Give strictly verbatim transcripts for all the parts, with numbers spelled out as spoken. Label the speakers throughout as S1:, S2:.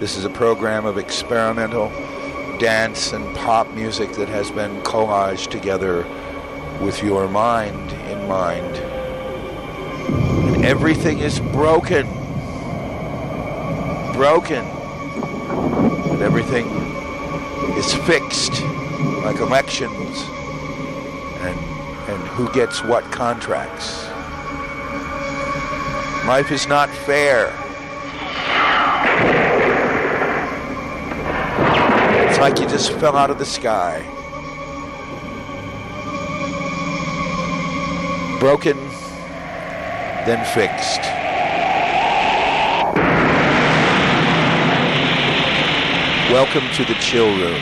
S1: This is a program of experimental dance and pop music that has been collaged together with your mind in mind. And everything is broken. Broken. And everything is fixed, like elections and, and who gets what contracts. Life is not fair. It's like you just fell out of the sky. Broken, then fixed. Welcome to the chill room.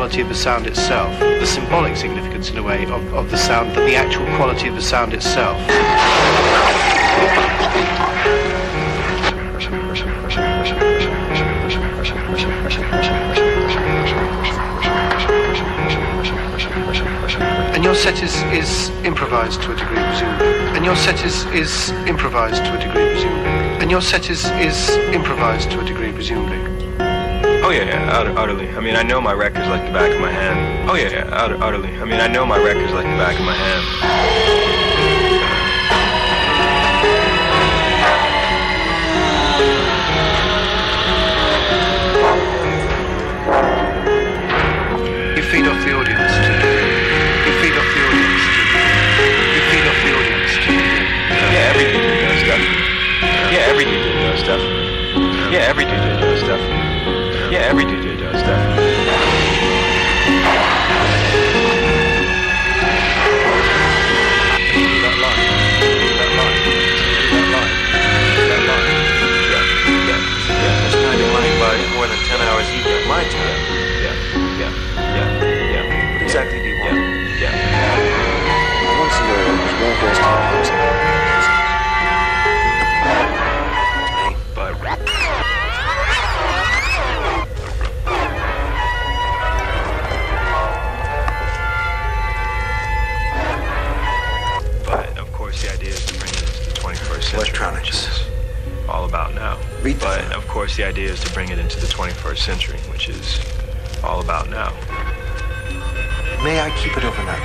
S2: quality of the sound itself, the symbolic significance in a way of, of the sound, than the actual quality of the sound itself. And your set is, is improvised to a degree, presumably. And your set is, is improvised to a degree, presumably. And your set is, is improvised to a degree, presumably.
S3: Oh yeah, yeah, ut- utterly. I mean, I know my records like the back of my hand. Oh yeah, yeah, ut- utterly. I mean, I know my records like the back of my hand.
S2: You feed off the audience to You feed off the audience to You feed off the audience to
S3: Yeah, every D J does stuff. Yeah, every D J does stuff. Yeah, every D J does stuff. Yeah, every D J does stuff. That line. That line. That line. That line. Yeah, yeah, yeah.
S4: That's kind of running by more than ten hours even at my time.
S3: Yeah, yeah, yeah, yeah.
S4: What exactly do you want?
S3: Yeah, yeah.
S4: I want to know who's more first time.
S3: Electronics. All about now.
S4: Read
S3: but of course the idea is to bring it into the twenty-first century, which is all about now.
S4: May I keep it overnight?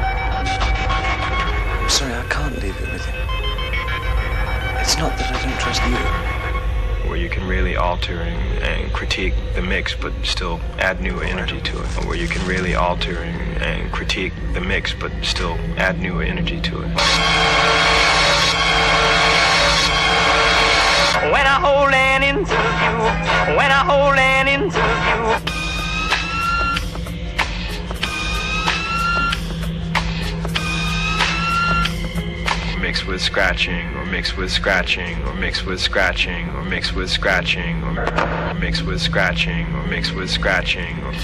S4: I'm sorry, I can't leave it with you. It's not that I don't trust you.
S3: Where you can really alter and, and critique the mix, but still add new energy to it. Or where you can really alter and, and critique the mix, but still add new energy to it.
S5: When I hold an interview, when I hold an interview.
S3: Mixed with scratching, or mixed with scratching, or mixed with scratching, or mixed with scratching, or mixed with scratching, or mixed with scratching, or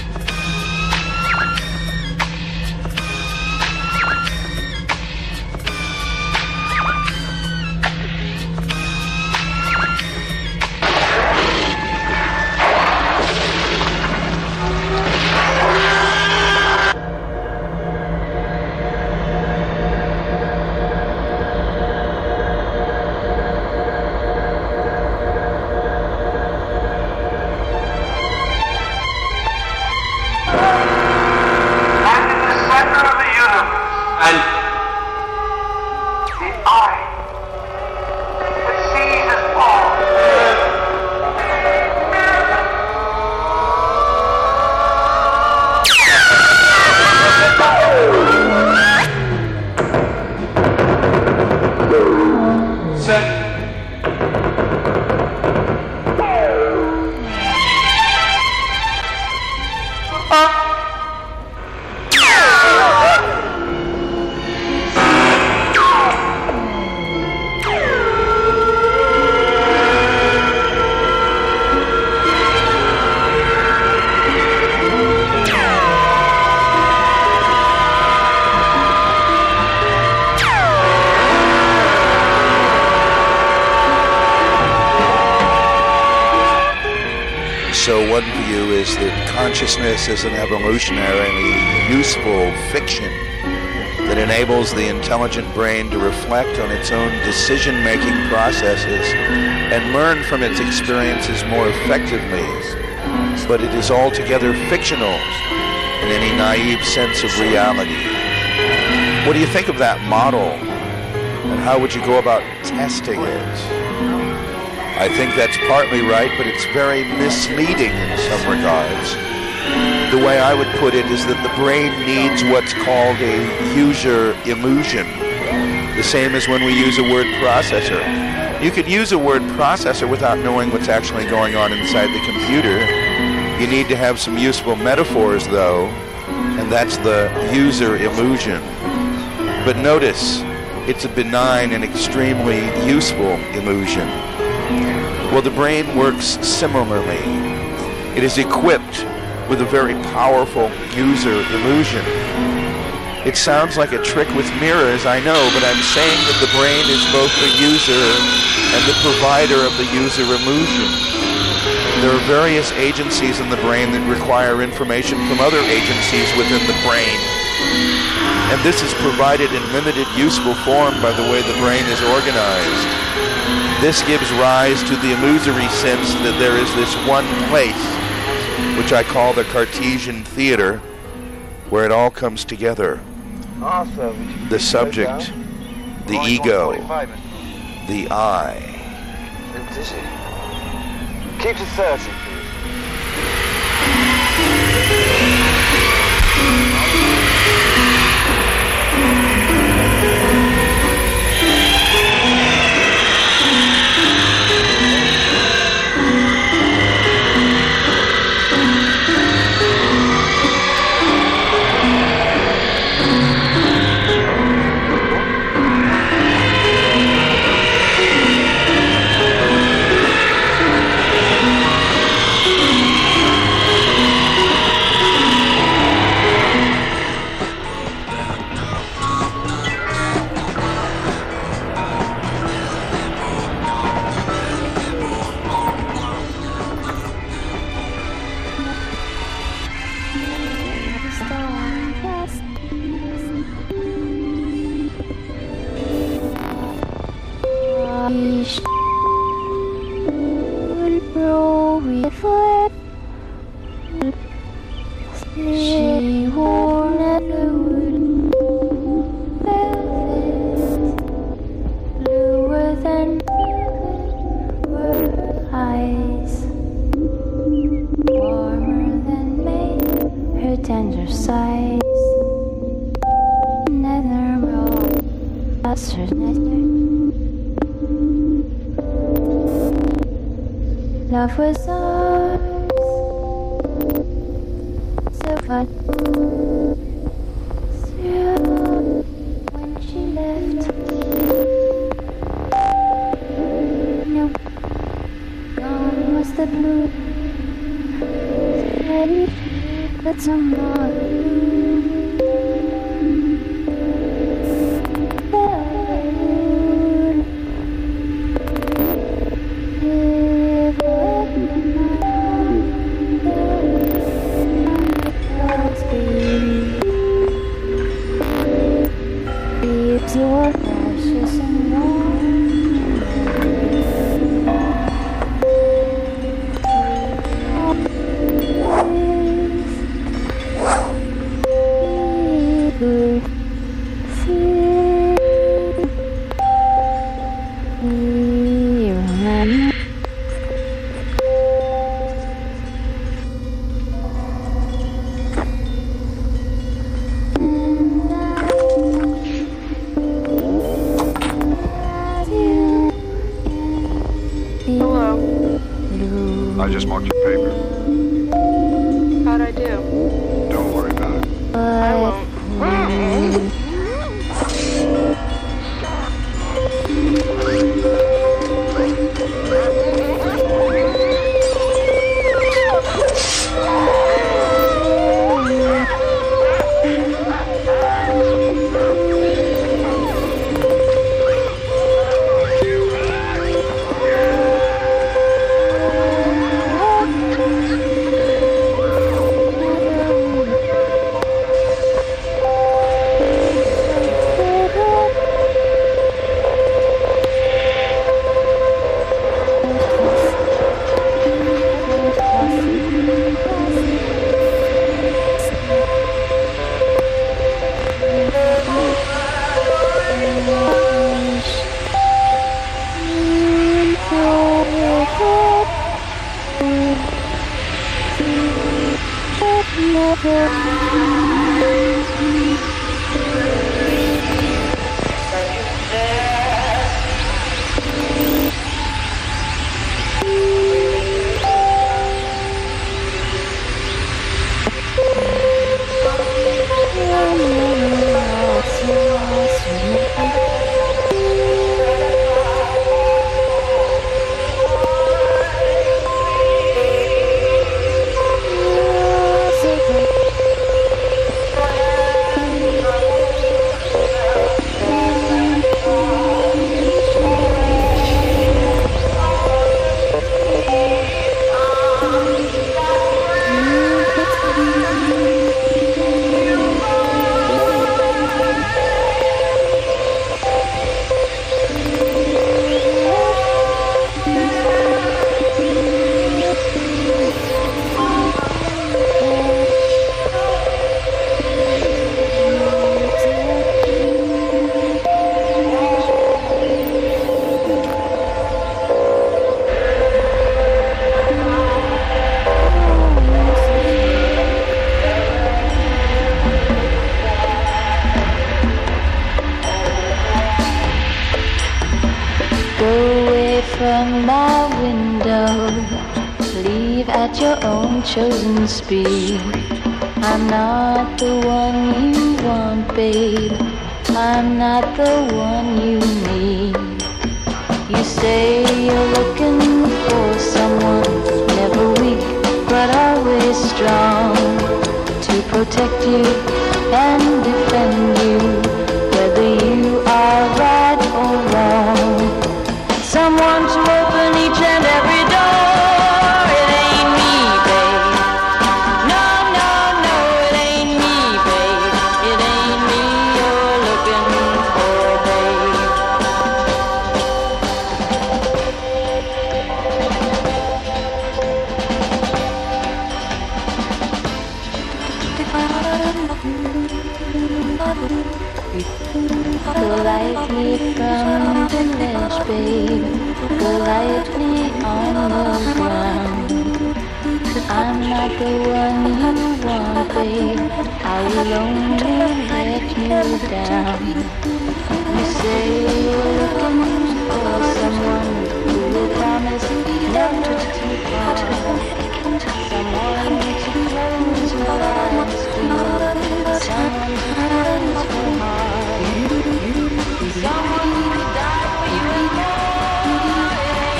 S1: So one view is that consciousness is an evolutionarily useful fiction that enables the intelligent brain to reflect on its own decision-making processes and learn from its experiences more effectively. But it is altogether fictional in any naive sense of reality. What do you think of that model? And how would you go about testing it? I think that's partly right, but it's very misleading in some regards. The way I would put it is that the brain needs what's called a user illusion, the same as when we use a word processor. You could use a word processor without knowing what's actually going on inside the computer. You need to have some useful metaphors, though, and that's the user illusion. But notice, it's a benign and extremely useful illusion. Well, the brain works similarly. It is equipped with a very powerful user illusion. It sounds like a trick with mirrors, I know, but I'm saying that the brain is both the user and the provider of the user illusion. There are various agencies in the brain that require information from other agencies within the brain. And this is provided in limited useful form by the way the brain is organized. This gives rise to the illusory sense that there is this one place, which I call the Cartesian theater, where it all comes together. The subject, the ego, the I.
S6: Keep to thirty, please.
S7: Love was ours, so fun. Through when she left, no, gone was the blue. Ready, but someone. Your precious and
S8: I just marked your paper.
S9: How'd I do?
S8: Don't worry about it.
S9: I won't.
S7: away from my window. Leave at your own chosen speed. I'm not the one you want, babe. I'm not the one you need. You say you're looking for someone, never weak, but always strong, to protect you and defend you, whether you are right or wrong. Someone to open each and every door. It ain't me, babe. No, no, no, it ain't me, babe. It ain't me you're looking for, babe. Go lightly from the ledge, babe. Go lightly on the ground. I'm not the one you want, babe. I will only let you down. You say you're looking for someone who will promise never to part. Someone to close your eyes to. Someone to close your heart. Someone who could die for you and more.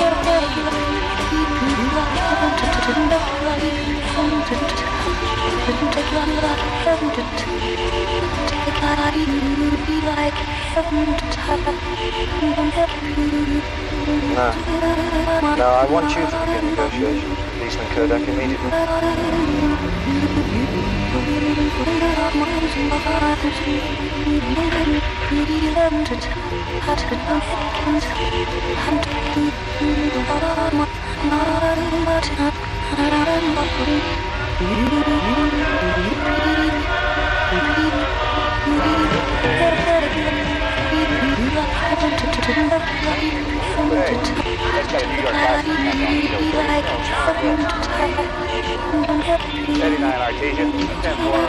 S10: No. No, I want you to begin negotiations with Eastman Kodak immediately.
S6: thirty-nine Artesian, ten four.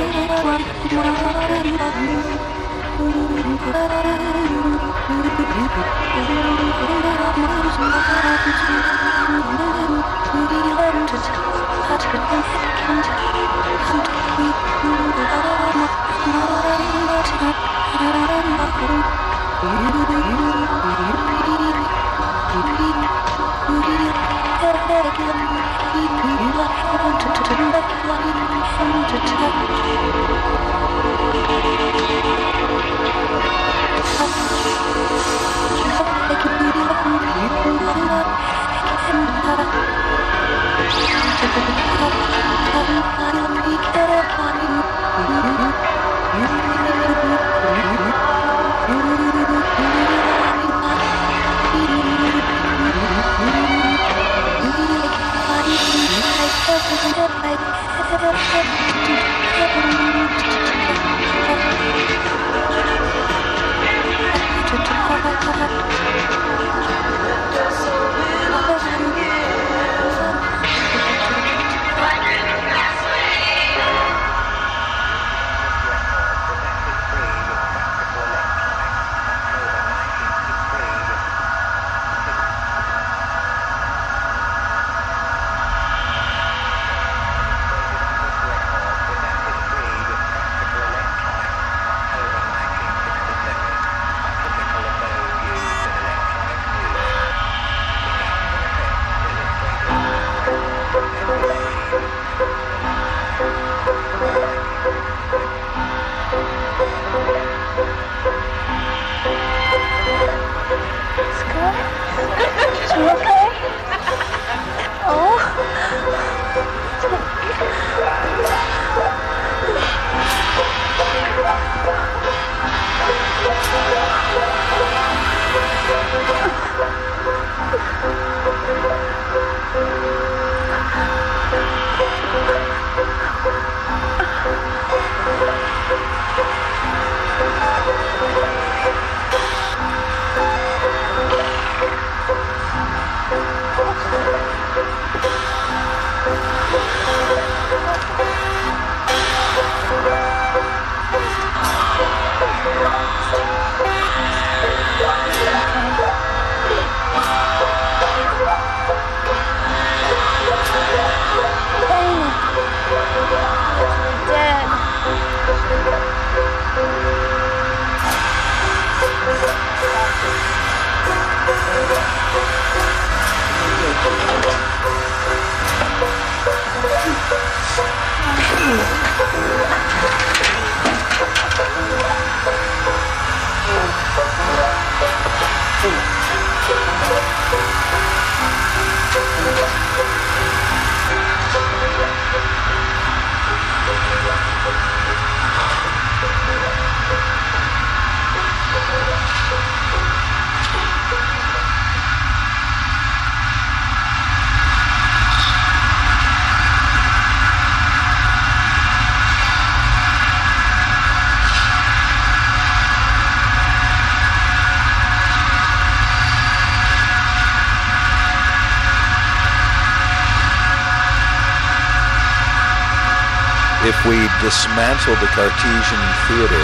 S1: if we dismantle the Cartesian theater,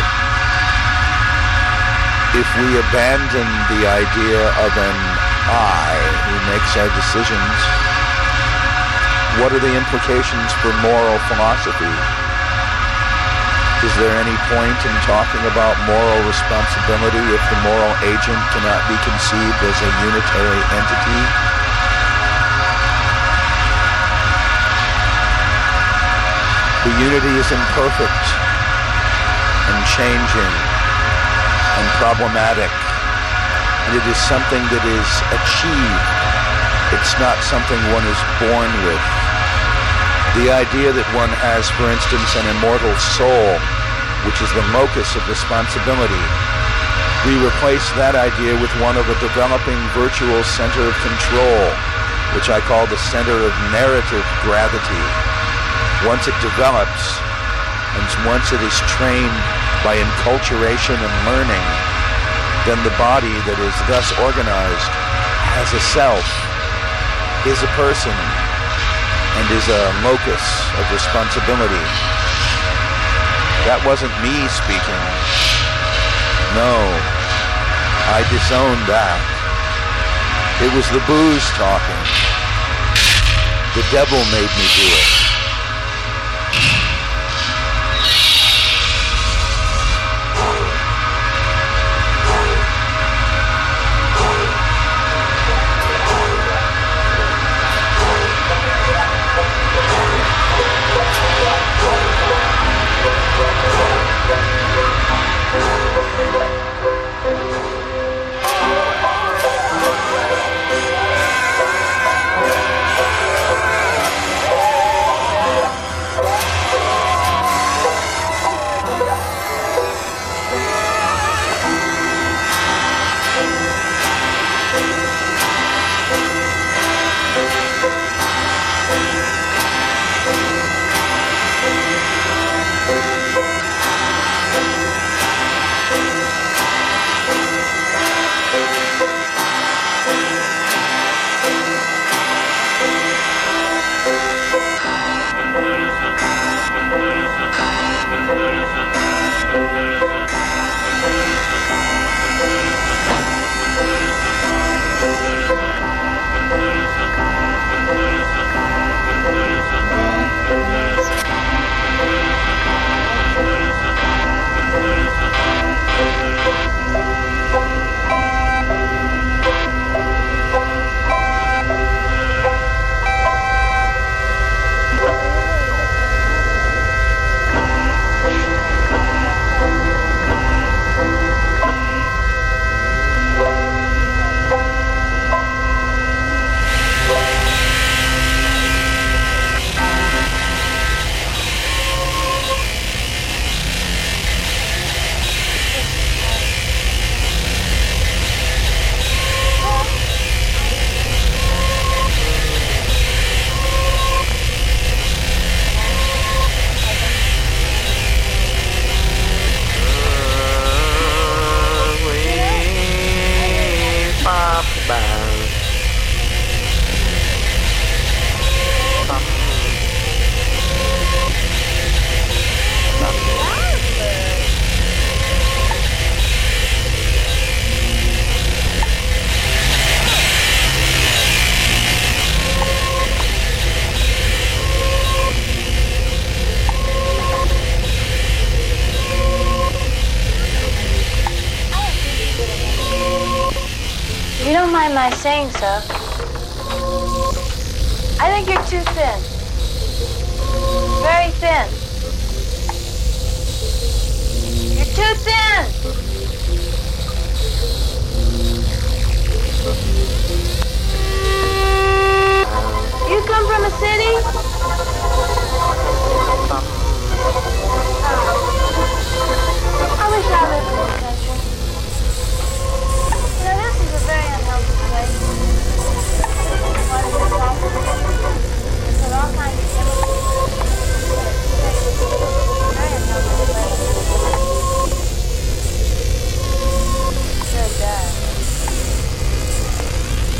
S1: if we abandon the idea of an I who makes our decisions, what are the implications for moral philosophy? Is there any point in talking about moral responsibility if the moral agent cannot be conceived as a unitary entity? The unity is imperfect and changing and problematic, and it is something that is achieved. It's not something one is born with. The idea that one has, for instance, an immortal soul, which is the locus of responsibility, we replace that idea with one of a developing virtual center of control, which I call the center of narrative gravity. Once it develops, and once it is trained by enculturation and learning, then the body that is thus organized has a self, is a person, and is a locus of responsibility. That wasn't me speaking. No, I disowned that. It was the booze talking. The devil made me do it.
S7: My saying so. I think you're too thin. Very thin. You're too thin. You come from a city? I wish I lived in the country. You know, this is a very unhealthy place. With all kinds of chemicals. Very unhealthy place. Sure does.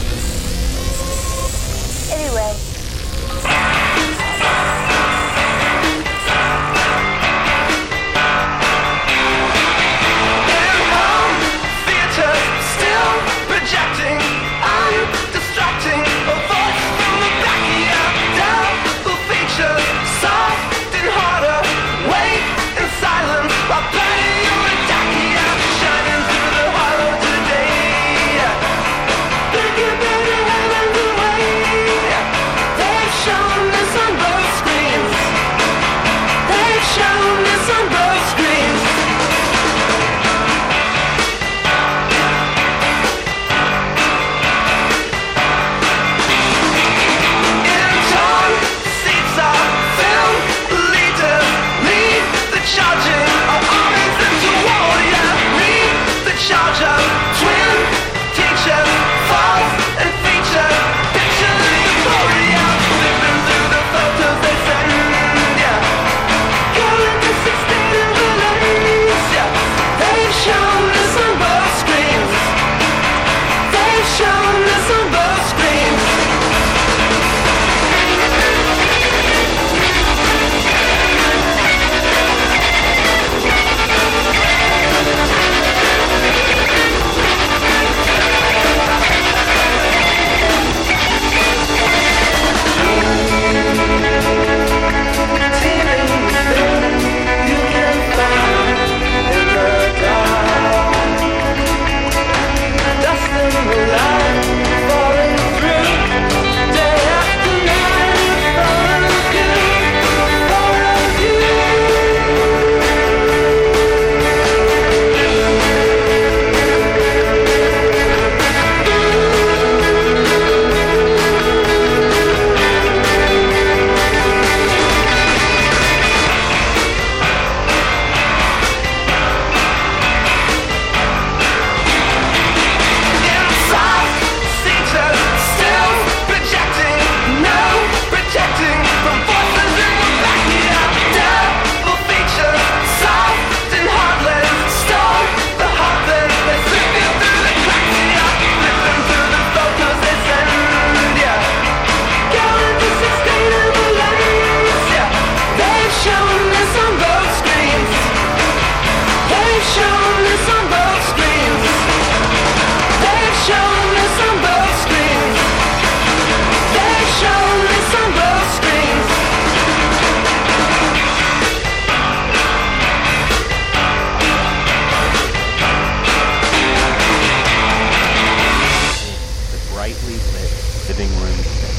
S11: living room set.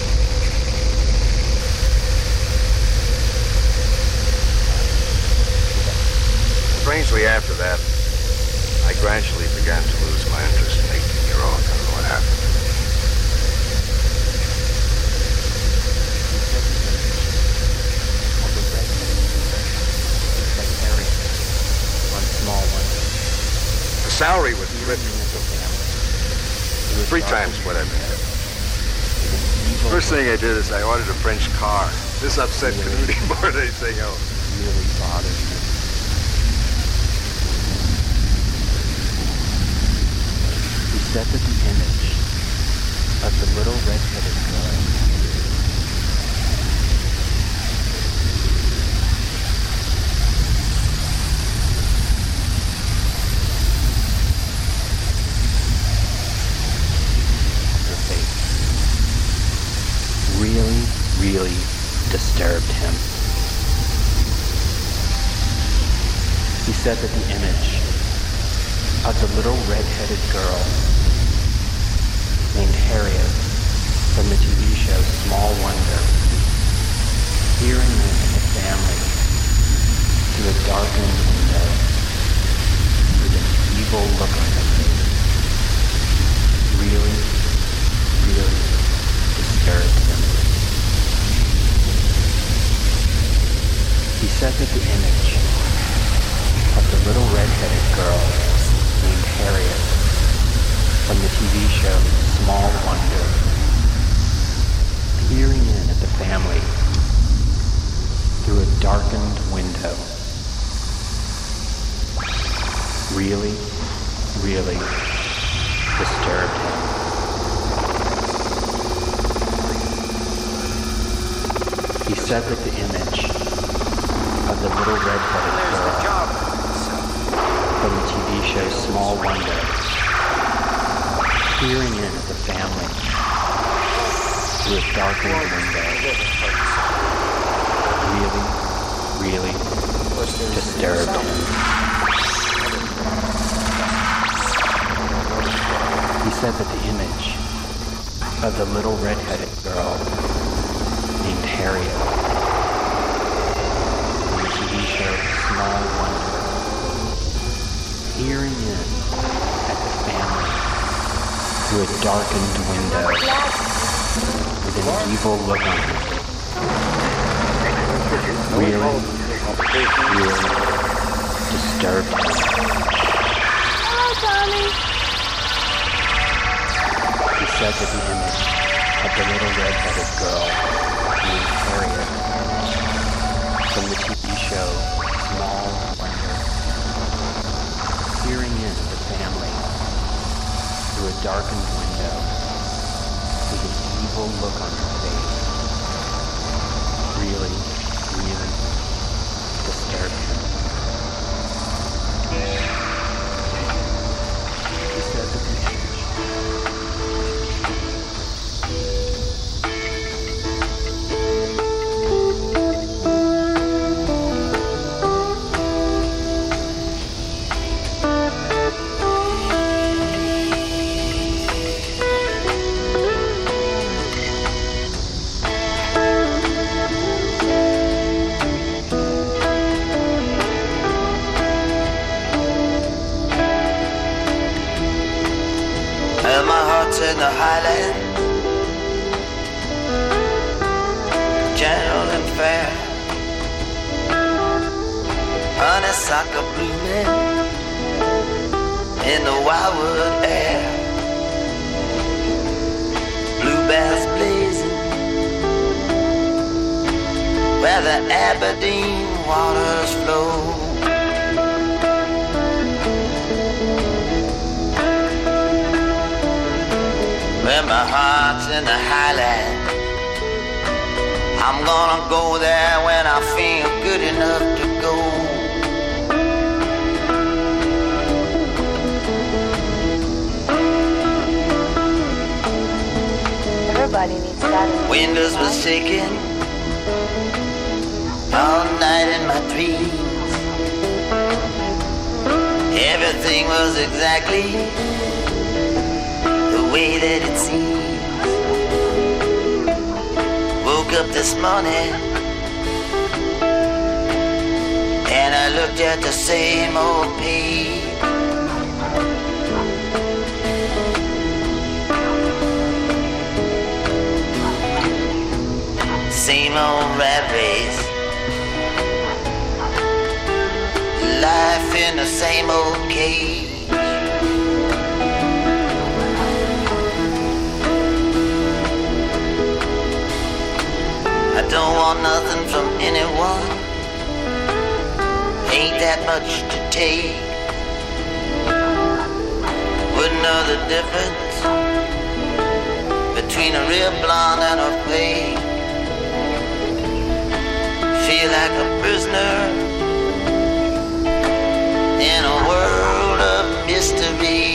S8: Strangely, after that, I gradually began to lose my interest in eighteen-year-olds. I don't know what happened. The salary was written three times what I made. First thing I did is I ordered a French car. This upset Knudi more than anything else.
S11: Really bothered me. He said that the image of the little red-headed girl really, really disturbed him. He said that the image of the little red-headed girl named Harriet from the T V show Small Wonder, peering into the family through a darkened window with an evil look on her face, really, really disturbed him. He said that the image of the little red-headed girl named Harriet from the T V show Small Wonder, peering in at the family through a darkened window, really, really disturbed him. He said that the image of the little red-headed girl from the T V show Small Wonder, peering in at the family through a darkened window, really, really disturbed him. He said that the image of the little red-headed girl named Harriet from the T V show Small Wonder, peering in at the family through a darkened window with an evil look on her face, really, really disturbed him.
S9: Hello, Tommy.
S11: He said that the image of the little red-headed girl named Harriet from the T V show Small Wonder, peering in at the family through a darkened window with an evil look on her face, really, really disturbed him. He said that the image
S12: in the highland, gentle and fair, honeysuckle blooming in the wildwood air, bluebells blazing where the Aberdeen waters flow. Where my heart's in the highland, I'm gonna go there when I feel good enough to go.
S9: Everybody needs that.
S12: Windows were shaking all night in my dreams. Everything was exactly the way that it seems. up this morning and I looked at the same old page. Same old rat race, life in the same old cage. I don't want nothing from anyone, ain't that much to take. Wouldn't know the difference between a real blonde and a fake. Feel like a prisoner in a world of mystery.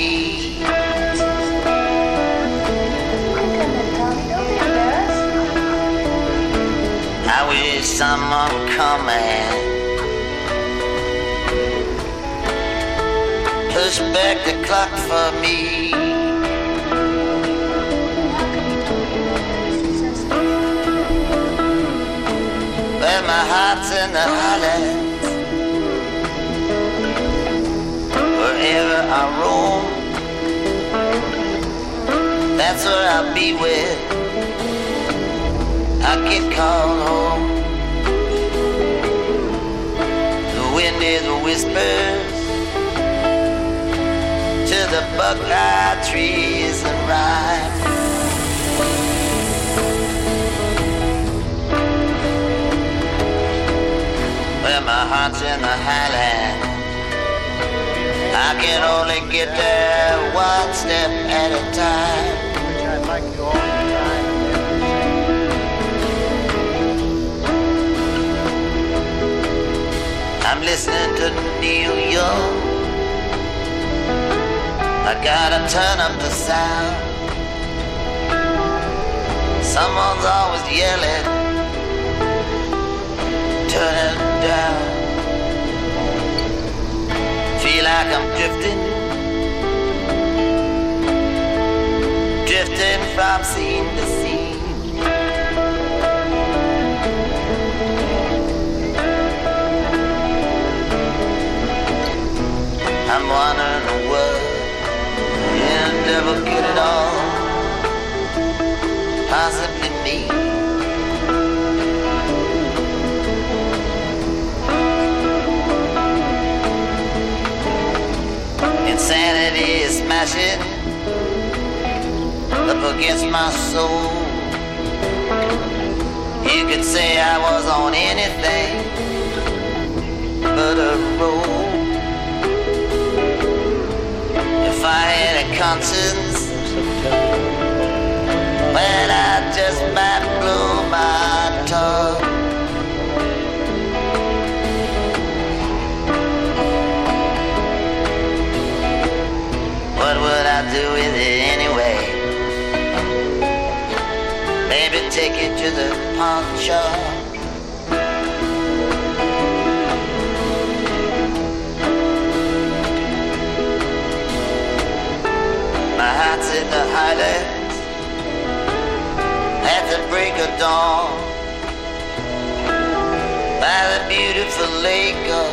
S12: I wish someone come and push back the clock for me. Where my heart's in the highlands, wherever I roam, that's where I'll be with I get called home. The wind is whispers to the buckeye trees and rhyme. Well, my heart's in the highlands, I can only get there one step at a time.
S6: Which I'd like you all to try.
S12: I'm listening to Neil Young, I gotta turn up the sound. Someone's always yelling, turn it down. Feel like I'm drifting, drifting from scene to scene. I'm wondering what and devil could it all possibly mean. Insanity is smashing up against my soul. You could say I was on anything but a roll. If I had a conscience, well, I just might blow my tongue. What would I do with it anyway? Maybe take it to the pawn shop. My heart's in the highlands at the break of dawn, by the beautiful lake of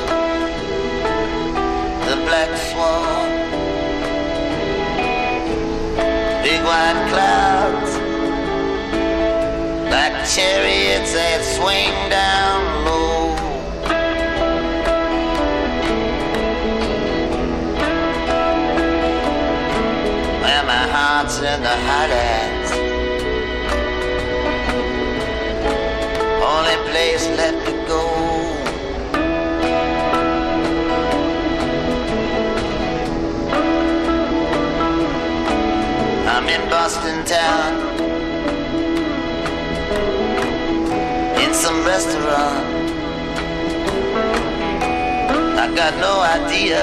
S12: the Black Swan. Big white clouds like chariots that swing down low. Where my heart's in the highlands, only place left to go. I'm in Boston town, in some restaurant. I got no idea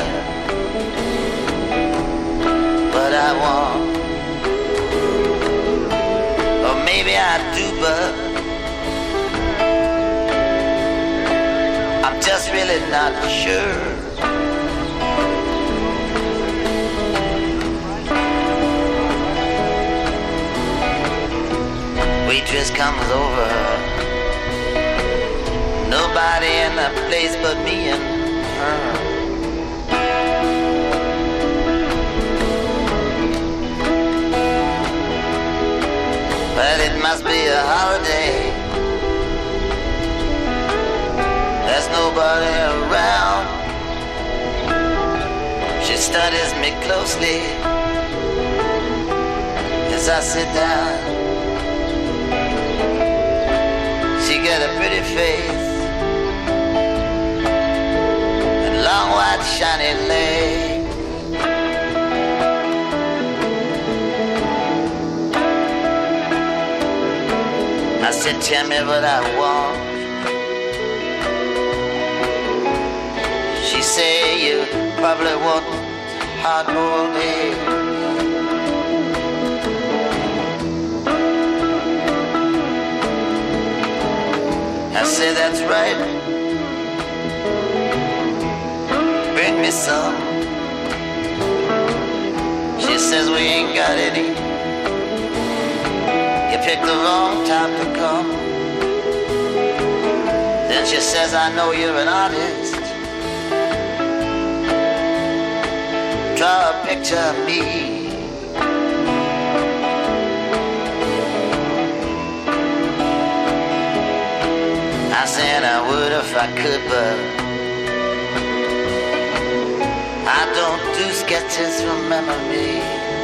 S12: what I want, or maybe I do, but I'm just really not sure. Waitress comes over, nobody in the place but me and her. Well, it must be a holiday. There's nobody around. She studies me closely as I sit down. She got a pretty face and long white shiny legs. I said, tell me what I want. She said, you probably want hard-boiled eggs. I said, that's right. Bring me some. She says, we ain't got any. You picked the wrong time to come. Then she says, I know you're an artist. Draw a picture of me. I said I would if I could, but I don't do sketches from memory.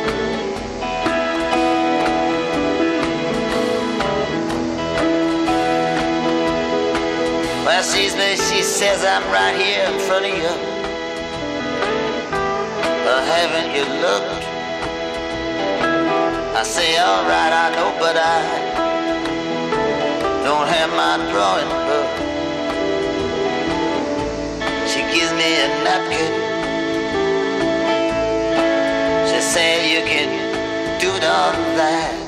S12: Well, sees me, she says I'm right here in front of you. Well, haven't you looked? I say, all right, I know, but I don't have my drawing book. She gives me a napkin. She said, you can do it on that.